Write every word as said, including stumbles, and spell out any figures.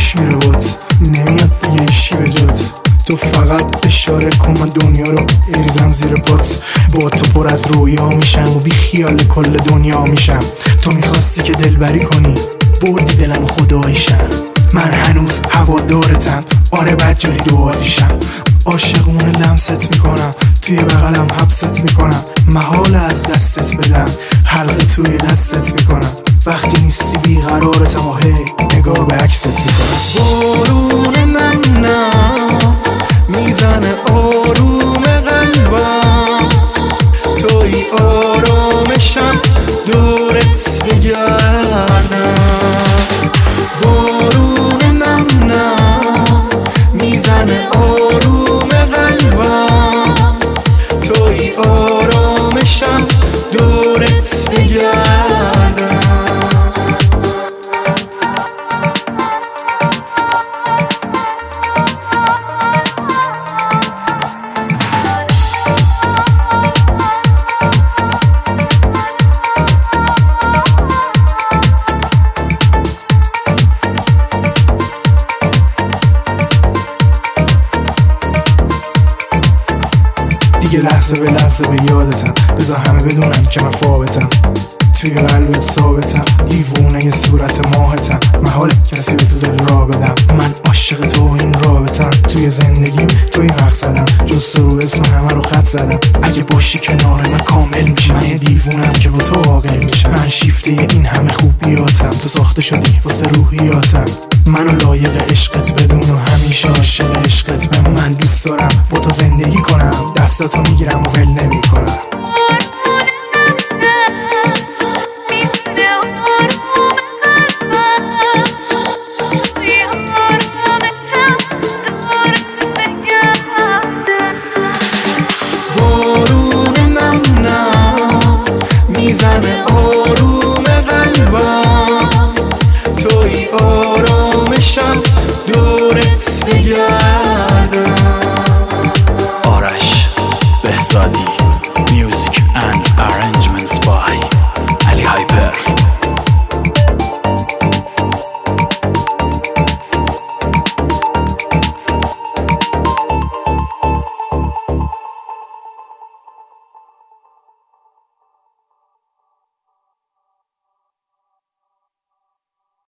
پیش میره بود، نمیاد دیگه ایشی به جد. تو فقط اشاره کن من دنیا رو ایریزم زیر پات. با تو پر از رویا میشم و بی خیال کل دنیا میشم. تو میخواستی که دلبری کنی، بردی دلم خداییشم. من هنوز هوادارتم، آره بدجوری دوادیشم. عاشقونه لمست میکنم، توی بغلم حبست میکنم. محال از دستت بدم، حلقه توی دستت میکنم. وقتی نیستی بیقرارتم و هی نگاه به عکست میکنم. بارون نم نم میزنه آروم قلبم، توی آرامشم دورت بگردم. بارون نم نم میزنه آروم قلبم، توی آرامشم دورت بگردم. دیگه لحظه به لحظه به یادتم، بذار همه بدونم که من فابتم. توی قلبت ثابتم، دیوونه ی صورت ماهتم. محال کسی به تو دل را بدم، من عاشق تو این رابطم. توی زندگیم توی مقصدم، جز تو رو اسم همه رو خط زدم. اگه باشی کنار من کامل میشم، من یه دیوونم که با تو عاقل میشم. من شیفته این همه خوبیاتم، تو ساخته شدی واسه روحیاتم. منو لایق عشقت بدون و همیشه عاشق عشقت بمون. من دوست دارم با تو زندگی کنم، دستاتو میگیرم و ول نمی کنم. بارون نم نم میزنه آروم قلبم، توی آرامشم دورت بگردم. آرش بهزادی.